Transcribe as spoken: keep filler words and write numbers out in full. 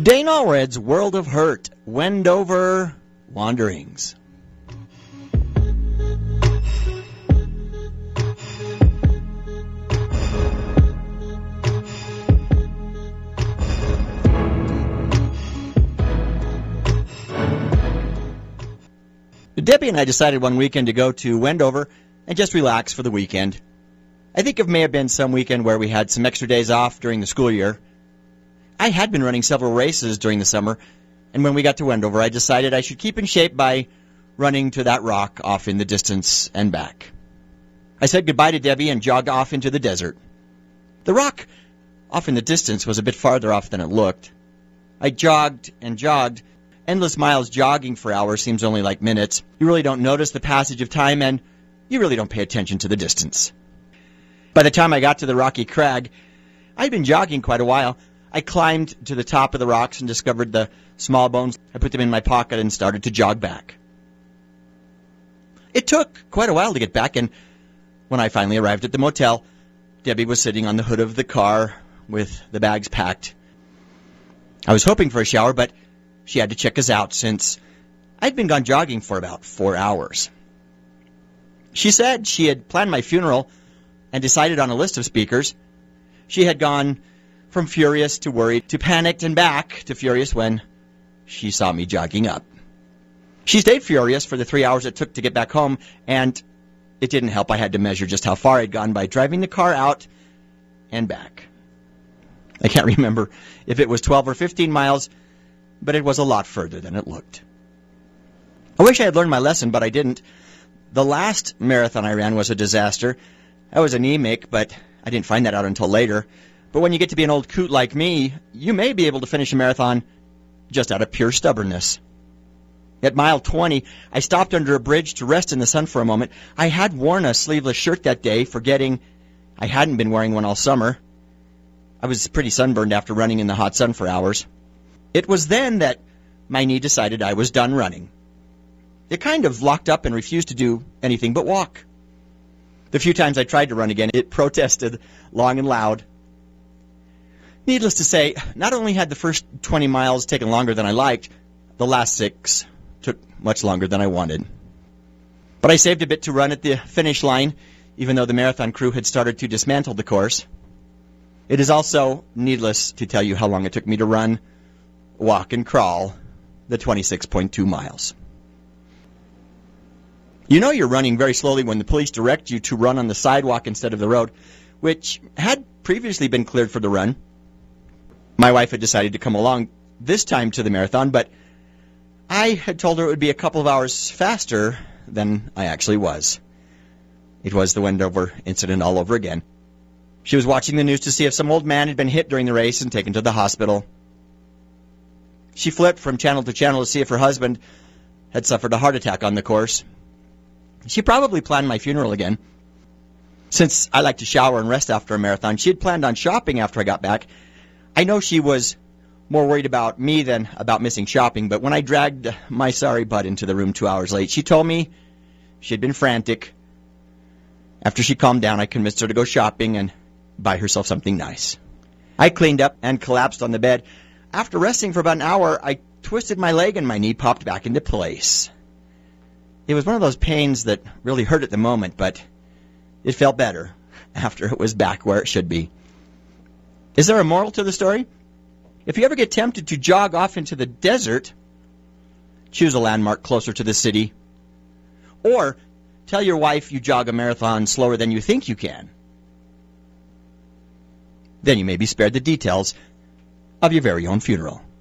Dane Allred's World of Hurt, Wendover Wanderings. Debbie and I decided one weekend to go to Wendover and just relax for the weekend. I think it may have been some weekend where we had some extra days off during the school year. I had been running several races during the summer, and when we got to Wendover, I decided I should keep in shape by running to that rock off in the distance and back. I said goodbye to Debbie and jogged off into the desert. The rock off in the distance was a bit farther off than it looked. I jogged and jogged. Endless miles jogging for hours seems only like minutes. You really don't notice the passage of time, and you really don't pay attention to the distance. By the time I got to the rocky crag, I'd been jogging quite a while. I climbed to the top of the rocks and discovered the small bones. I put them in my pocket and started to jog back. It took quite a while to get back, and when I finally arrived at the motel, Debbie was sitting on the hood of the car with the bags packed. I was hoping for a shower, but she had to check us out since I'd been gone jogging for about four hours. She said she had planned my funeral and decided on a list of speakers. She had gone from furious to worried to panicked and back to furious when she saw me jogging up. She stayed furious for the three hours it took to get back home, and it didn't help. I had to measure just how far I'd gone by driving the car out and back. I can't remember if it was twelve or fifteen miles, but it was a lot further than it looked. I wish I had learned my lesson, but I didn't. The last marathon I ran was a disaster. I was anemic, but I didn't find that out until later. But when you get to be an old coot like me, you may be able to finish a marathon just out of pure stubbornness. At mile twenty, I stopped under a bridge to rest in the sun for a moment. I had worn a sleeveless shirt that day, forgetting I hadn't been wearing one all summer. I was pretty sunburned after running in the hot sun for hours. It was then that my knee decided I was done running. It kind of locked up and refused to do anything but walk. The few times I tried to run again, it protested long and loud. Needless to say, not only had the first twenty miles taken longer than I liked, the last six took much longer than I wanted. But I saved a bit to run at the finish line, even though the marathon crew had started to dismantle the course. It is also needless to tell you how long it took me to run, walk, and crawl the twenty-six point two miles. You know you're running very slowly when the police direct you to run on the sidewalk instead of the road, which had previously been cleared for the run. My wife had decided to come along this time to the marathon, but I had told her it would be a couple of hours faster than I actually was. It was the Wendover incident all over again. She was watching the news to see if some old man had been hit during the race and taken to the hospital. She flipped from channel to channel to see if her husband had suffered a heart attack on the course. She probably planned my funeral again. Since I like to shower and rest after a marathon, she had planned on shopping after I got back. I know she was more worried about me than about missing shopping, but when I dragged my sorry butt into the room two hours late, she told me she had been frantic. After she calmed down, I convinced her to go shopping and buy herself something nice. I cleaned up and collapsed on the bed. After resting for about an hour, I twisted my leg and my knee popped back into place. It was one of those pains that really hurt at the moment, but it felt better after it was back where it should be. Is there a moral to the story? If you ever get tempted to jog off into the desert, choose a landmark closer to the city. Or tell your wife you jog a marathon slower than you think you can. Then you may be spared the details of your very own funeral.